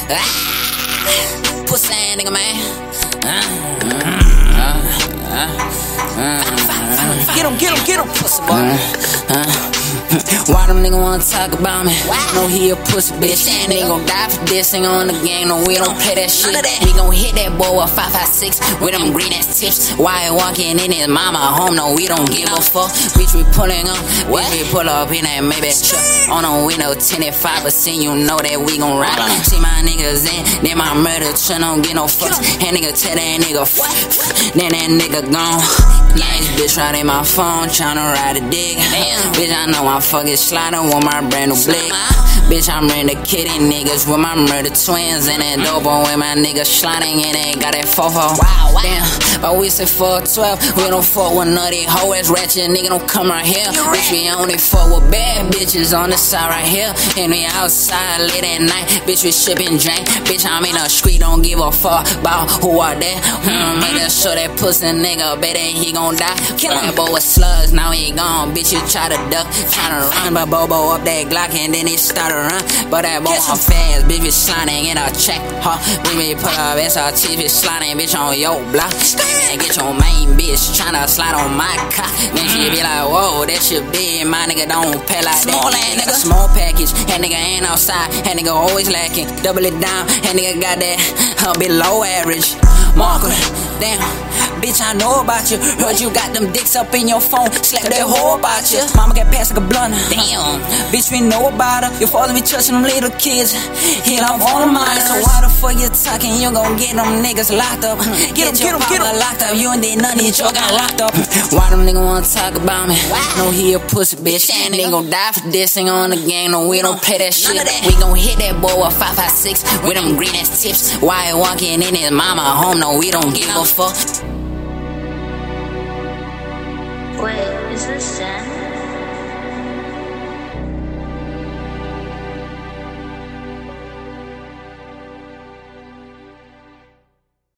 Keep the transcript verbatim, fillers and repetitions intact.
Ah, pussy ass nigga, man. Uh, uh, uh, uh, get him, get him, get him, pussy boy. Uh, uh. Why them niggas wanna talk about me? Know he a pussy bitch. Nigga gon' die for this. Ain't on the game, no, we don't play that shit. We gon' hit that boy with five five six with them green ass tips. Why he walking in his mama home? No, we don't give a fuck. Bitch, we pulling up. Bitch, we pull up in that Maybach truck. On the window, ten and five percent. You know that we gon' ride. See my niggas in, then my murder truck don't get no fucks. That nigga tell that nigga fuck. Then that nigga gone. Nice bitch right in my phone, tryna ride a dick. Bitch, I know I'm fucking sliding with my brand new blick. Bitch, I'm ready to kill these niggas with my murder twins. And that dope on with my niggas sliding and they got that fofo. Wow, damn, but we say fuck twelve. We don't fuck with nutty hoe ass ratchet nigga, don't come right here. Bitch, we only fuck with bad bitches on the side right here. And we outside late at night. Bitch, we shipping drink. Bitch, I'm in the street, don't give a fuck about who are that. Hmm, make that sure that pussy nigga, bet that he gon' die. Kill that boy with slugs, now he gone. Bitch, you try to duck, tryna run, but Bobo up that Glock and then he started run. But that boy on fast, bitch, we sliding in a check, huh? We be put up S R T, bitch, sliding, bitch, on your block. And get your main bitch tryna slide on my cock. Then she be like, whoa, that shit big, my nigga don't pay like that. Small ass nigga, small package, that nigga ain't outside, that nigga always lacking. Double it down, that nigga got that uh, below average. Marco, damn, bitch, I know about you. Heard you got them dicks up in your phone, slap that hoe about you. Mama got passed like a blunt. Damn, bitch, we know about her. Your father be trusting them little kids. He don't want them mine. So why the fuck you talking? You gon' get them niggas locked up. Get, get your get papa locked up. You and they none of your got locked up. Why them niggas wanna talk about me? Know he a pussy bitch. Nigga gon' die for this. Ain't on the game. No, we don't play that shit. We gon' hit that boy with five five six with them green ass tips. Why he walking in his mama home? No, we don't give a fuck. Wait, is this Zen?